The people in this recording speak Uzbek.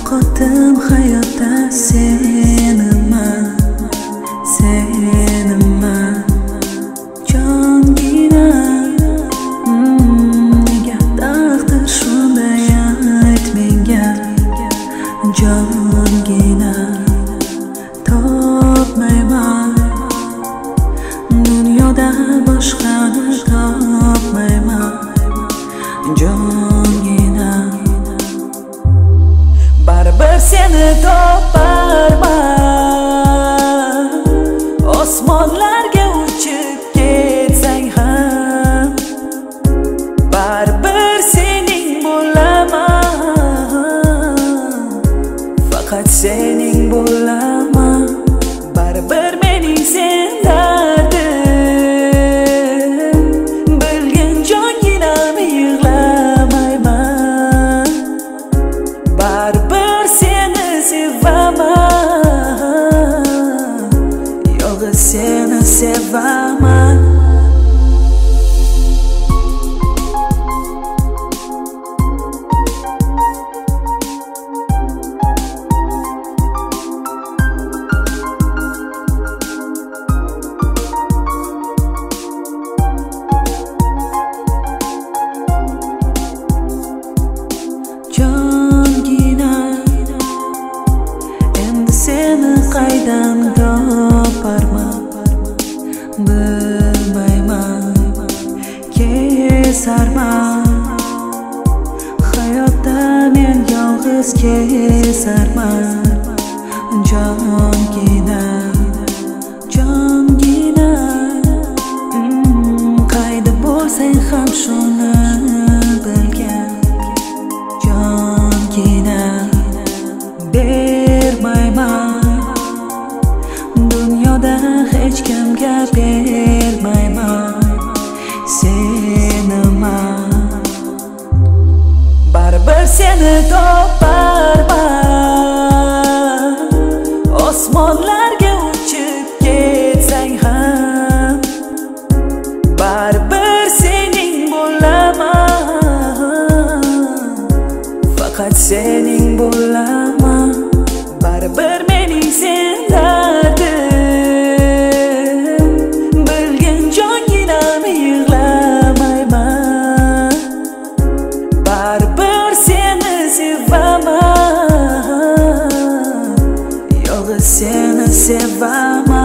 yo'qotdim hayotda seniman, seniman jongina. Nega taqdir shunday ayt menga jongina. Topmayman dunyoda boshqani, topmayman jongina. Baribir seni toparman, osmonlarga uchib ketsang ham baribir sening bo'laman, faqat sening bo'laman. Baribir mening sen dardim, bilgin jonginam yig'lamayman. Baribir seni sevaman, yo'g'i seni sevaman. Jongina, endi seni qaydan toparman bilmayman. Kesarman hayotda men yolg'iz kesarman. Jongina, jongina, qayda bo'lsang ham shuni bilgan. Jongina, bermayman dunyoda hech kimga bermayman seniman. Baribir seni toparman, osmonlarga uchib ketsang ham baribir sening bo'laman, faqat sening bo'laman. Baribir mening sen dardim, bilgin jonginam yig'lamayman. Baribir seni sevaman, yo'g'i seni sevaman.